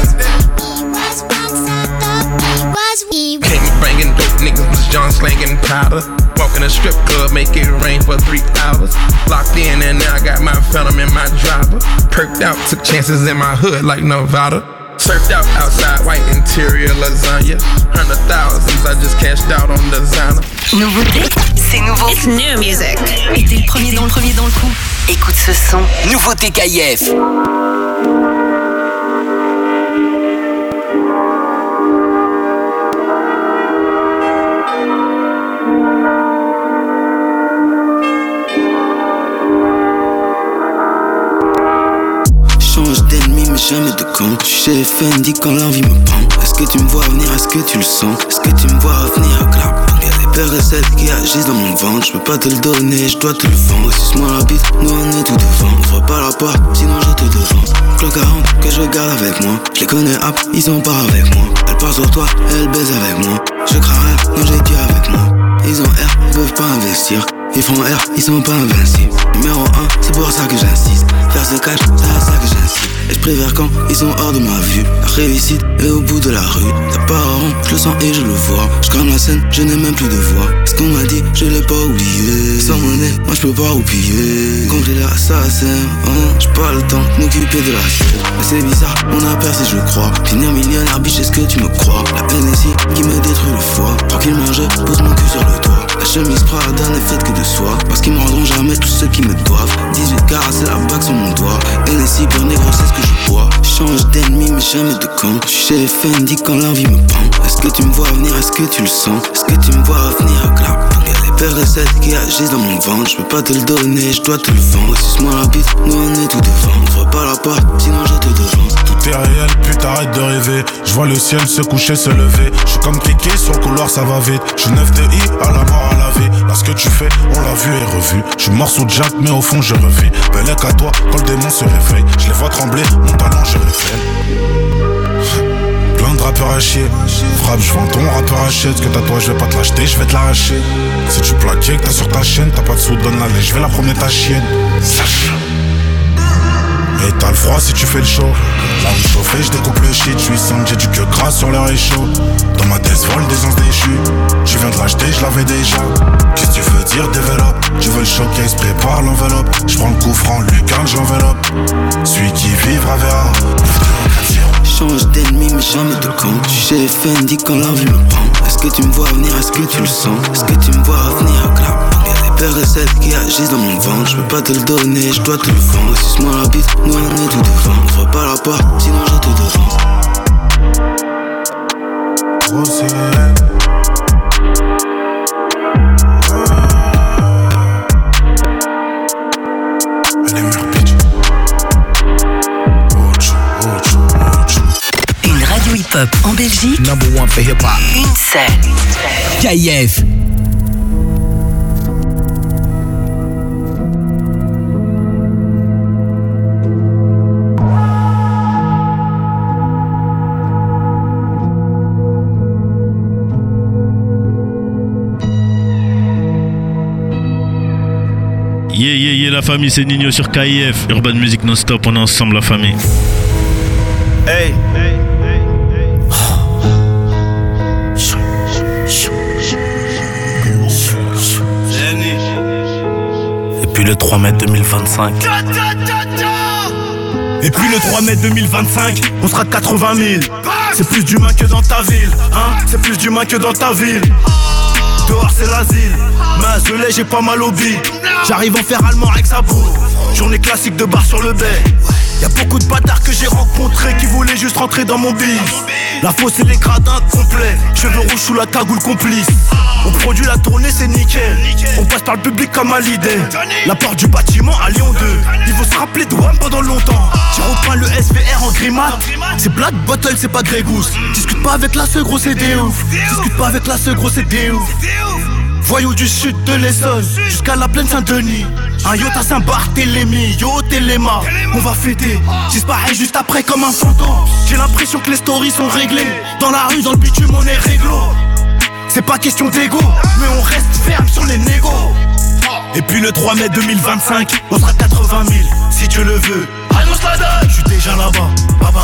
Came banging dope niggas, was John slanging powder. Walking a strip club, make it rain for 3 hours. Locked in and now I got my phantom in my driver. Perked out, took chances in my hood like Nevada. Surfed out outside, white interior lasagna. 100,000s, I just cashed out on designer.
Nouveauté, c'est nouveau. It's new music. Et t'es le premier dans le coup. Écoute ce son.
Nouveauté KF.
Change d'ennemi mais jamais de camp. Je suis chez Fendi quand l'envie me prend. Est-ce que tu me vois venir, est-ce que tu le sens? Est-ce que tu me vois revenir, clap? Y'a des peurs et celles qui agissent dans mon ventre. Je peux pas te le donner, je dois te le vendre. Suce-moi la bite, nous on est tout devant. Ouvre pas la porte, sinon je te devance. Clock 40 que je garde avec moi. Je les connais hop, ils sont pas avec moi. Elle part sur toi, elle baise avec moi. Je crains rien, non j'ai Dieu avec moi. Ils ont R, ils peuvent pas investir. Ils font R, ils sont pas invincibles. Numéro 1, c'est pour ça que j'insiste. Faire ce cash, c'est à ça que j'insiste. Esprit vers quand, ils sont hors de ma vue. La réussite est au bout de la rue. T'as pas rond, je le sens et je le vois. Je crame la scène, je n'ai même plus de voix. Ce qu'on m'a dit, je l'ai pas oublié. Sans monnaie, moi je peux pas roupiller. Compris l'assassin, j'ai pas le temps de m'occuper de la scène. Mais c'est bizarre, on a percé je crois. Finir millionnaire, biche, est-ce que tu me crois? La haine ici qui me détruit le foie. Tranquillement je pose mon cul sur le toit. La chemise Prada n'est faite que de soie, parce qu'ils me rendront jamais tous ceux qui me doivent. 18 carats, c'est la bague sur mon doigt. NSI, peur négro, c'est ce que je bois. Change d'ennemi, mais jamais de camp. J'suis chez Fendi quand l'envie me prend. Est-ce que tu me vois venir, est-ce que tu le sens? Est-ce que tu me vois venir, clap? Les peurs et celles qui agissent dans mon ventre. J'peux pas te le donner, j'dois te le vendre. Suce-moi la bite, nous on est tout devant. Ouvre pas la porte, sinon je te devance.
Tout est réel, putain arrête de rêver. J'vois le ciel se coucher, se lever. J'suis comme piqué sur le couloir, ça va vite. J'suis 9 de I, à la mort, à la vie. Là ce que tu fais, on l'a vu et revu. J'suis mort sous Jack, mais au fond je revis. Bellec à toi, quand le démon se réveille. J'les vois trembler, mon talent je révèle. Plein de rappeurs à chier. Frappe, j'vends ton rappeur à chier. Ce que t'as toi, j'vais pas te l'acheter, j'vais te l'arracher. Si tu plaquais, que t'as sur ta chaîne, t'as pas de sous, donne la lait, j'vais la promener ta chienne. Sache. Et t'as le froid si tu fais le show. Là où chauffé, j'découpe le shit. J'suis sang, j'ai du queue gras sur le réchaud. Dans ma tête vol des ans déchus. Tu viens de l'acheter, j'l'avais déjà. Qu'est-ce que tu veux dire, développe? Tu veux le showcase, prépare l'enveloppe. J'prends le coup franc, Lucan, j'enveloppe. Celui qui vivra verra.
Change d'ennemi mais jamais de camp. J'suis chez Fendi quand l'envie me prend. Est-ce que tu me vois venir, est-ce que tu le sens? Est-ce que tu me vois venir, clap? Y'a des peurs et celles qui agissent dans mon ventre. J'peux pas te le donner, j'dois te le vendre. Suce-moi la bite, nous on est tout devant. Ouvre pas la porte, sinon je te devance.
Gros c'est réel. Elle est mûre, bitch.
Une radio hip-hop en Belgique.
Number one for hip-hop.
Une seule.
KIF.
Yeah, la famille, c'est Nino sur KIF. Urban Music non-stop, on est ensemble, la famille.
Hey.
Et puis le 3 mai 2025.
Et puis le 3 mai 2025, on sera 80 000. C'est plus d'humains que dans ta ville, hein. C'est plus d'humains que dans ta ville. Dehors c'est l'asile, mais je l'ai, j'ai pas mal au billes. J'arrive en fer allemand avec sa boue. Journée classique de bar sur le bay. Y'a beaucoup de bâtards que j'ai rencontrés qui voulaient juste rentrer dans mon bise. La fosse et les gradins complets, cheveux rouges sous la cagoule complice. On produit la tournée, c'est nickel. On passe par le public comme à l'idée. La porte du bâtiment à Lyon 2. Il faut se rappeler de WAM pendant longtemps. J'ai repeint le SVR en grimate. C'est Black Bottle, c'est pas Grey Goose. Discute pas avec la seule gros, c'est des ouf. Discute pas avec la seule gros, c'est des ouf. Voyous du sud de l'Essonne jusqu'à la plaine Saint-Denis. Un yacht à Saint-Barthélemy, yo Téléma. On va fêter, disparaît juste après comme un fantôme. J'ai l'impression que les stories sont réglées. Dans la rue, dans le bitume, on est réglo. C'est pas question d'ego, mais on reste ferme sur les négos. Et puis le 3 mai 2025, on sera 80 000, si Dieu le veut. Annonce la date, j'suis déjà là-bas, baba.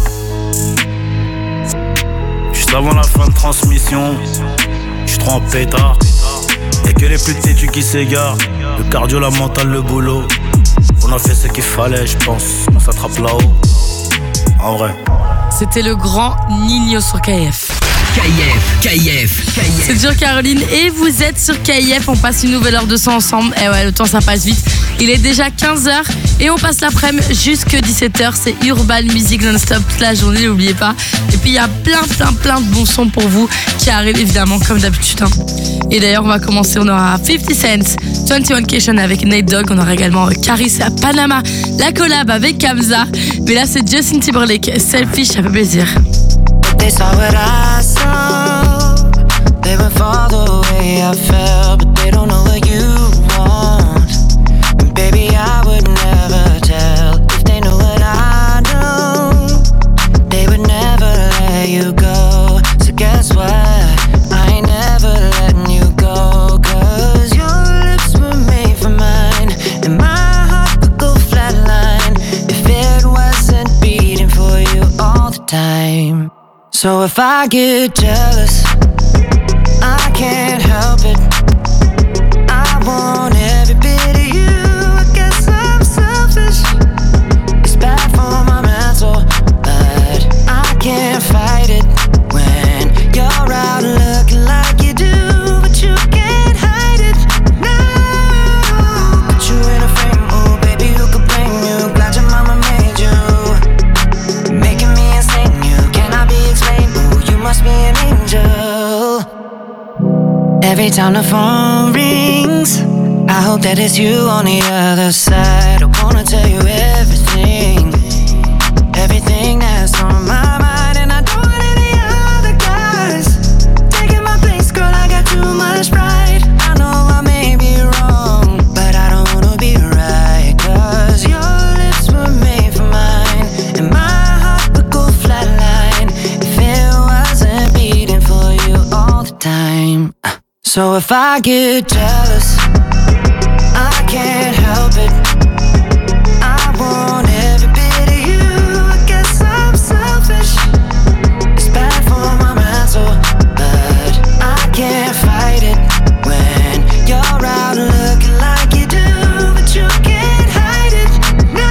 Juste avant la fin de transmission, j'suis trop en pétard. Y'a que les plus têtus qui s'égarent. Le cardio, la mentale, le boulot. On a fait ce qu'il fallait, j'pense. On s'attrape là-haut. En vrai.
C'était le grand Nino sur KIF.
KIF.
C'est dur Caroline et vous êtes sur KIF. On passe une nouvelle heure de son ensemble. Et ouais, le temps ça passe vite. Il est déjà 15h et on passe l'après-midi jusque 17h. C'est Urban Music non-stop toute la journée, n'oubliez pas. Et puis il y a plein de bons sons pour vous qui arrivent évidemment comme d'habitude. Et d'ailleurs on va commencer, on aura 50 Cent, 21 Cation avec Nate Dogg. On aura également Caris à Panama, la collab avec Kamza. Mais là c'est Justin Timberlake, Selfish, ça fait plaisir.
They saw what I saw. They went far the way I felt, but they don't know what you want. And baby, I would never tell if they knew what I know. They would never let you go. So guess what? I ain't never letting you go. 'Cause your lips were made for mine, and my heart could go flatline if it wasn't beating for you all the time. So if I get jealous, I can't help it. I want every bit of you. I guess I'm selfish. It's bad for my mental, but I can't fight it when you're out looking like you do. But you can't help
Every time the phone rings, I hope that it's you on the other side. I wanna tell you everything, everything that's on my mind. And I don't want any other guys taking my place, girl, I got too much pride. I know I may be wrong, but I don't wanna be right. Cause your lips were made for mine, and my heart would go flatline if it wasn't beating for you all the time. So if I get jealous, I can't help it. I want every bit of you. I guess I'm selfish. It's bad for my mental, but I can't fight it when you're out looking like you do. But you can't hide it, no.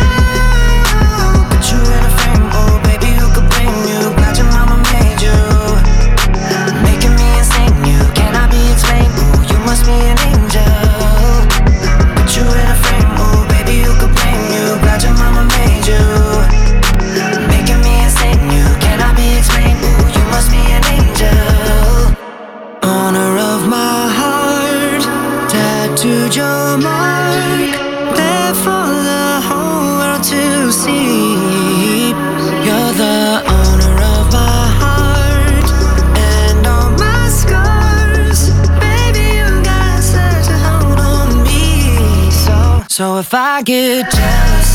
Put you in a frame, oh baby, who could blame you? Glad your mama made you, making me insane. You cannot be explained, ooh, you must be an angel. Put you in a frame, oh baby, who could blame you? Glad your mama made you, making me insane. You cannot be explained, ooh, you must be an angel. Owner of my heart, tattooed your mark, there for the whole world to see. You're the owner of my heart and all my scars. Baby, you got such a hold on me. So if I get jealous,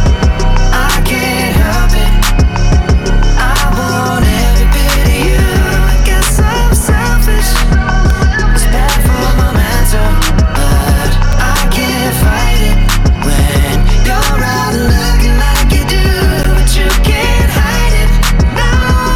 I can't help it. I want every bit of you. I guess I'm selfish. It's bad for my mental, but I can't fight it when you're out looking like you do. But you can't hide it, no.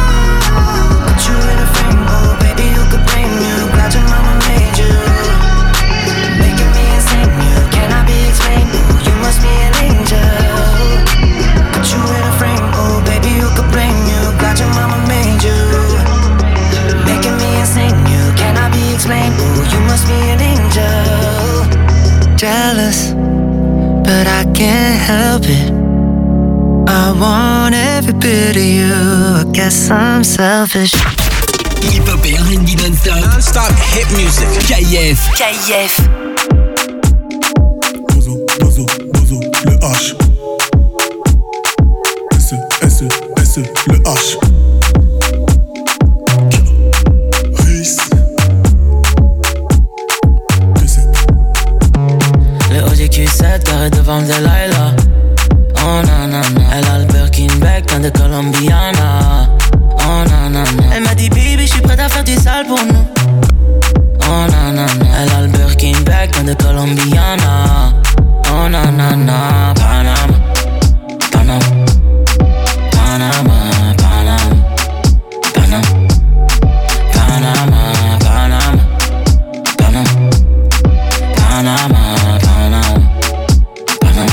Put you in a frame, oh baby, who could blame you? Glad your mama made you, making me insane. You cannot be explained, ooh, you must be an angel. Put you in a frame, oh baby, who could blame you? Glad your mama made you, making me insane. You cannot be explained, ooh, you must be an angel. Jealous, but I can't help it. I want every bit of you. I guess I'm selfish.
Hip-hop et R&B non-stop. Non-stop hit music. KF.
Dozo, le H. S, le H. Riz.
Le ODQ7 carré devant le Delilah. Oh nanana, elle a le Birkin bag de Colombiana. Oh nanana, elle m'a dit baby, je suis prête à faire du sale pour nous. Oh nanana, elle a le Birkin bag de Colombiana. Oh nanana, Panama, Panama, Panama, Panama, Panama, Panama, Panama, Panama, Panama, Panama.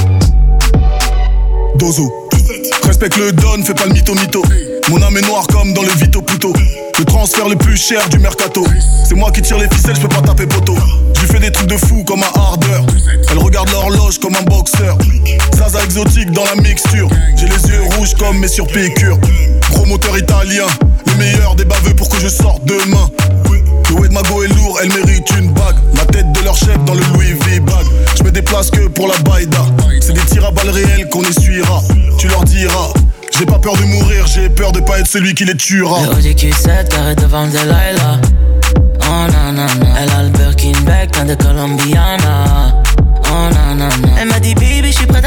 Dozo, respecte le don, fais pas le mytho. Mon âme est noire comme dans le Vito Puto. Le transfert le plus cher du mercato. C'est moi qui tire les ficelles, je peux pas taper poteau. Je lui fais des trucs de fou comme un hardeur. Elle regarde l'horloge comme un boxeur. Zaza exotique dans la mixture. J'ai les yeux rouges comme mes surpiqûres. Promoteur italien, le meilleur des baveux pour que je sorte demain. Le weight mago est lourd, elle mérite une bague. La tête de leur chef dans le Louis V bag. Je me déplace que pour la baïda. C'est des tirs à balles réelles qu'on essuiera. Tu leur diras, j'ai pas peur de mourir, j'ai peur de pas être celui qui les tuera.
Le ODQ7 carré devant le Delilah. Oh nanana, elle a le Birkin bag de Colombiana. Oh nanana, elle m'a dit baby, je suis prête à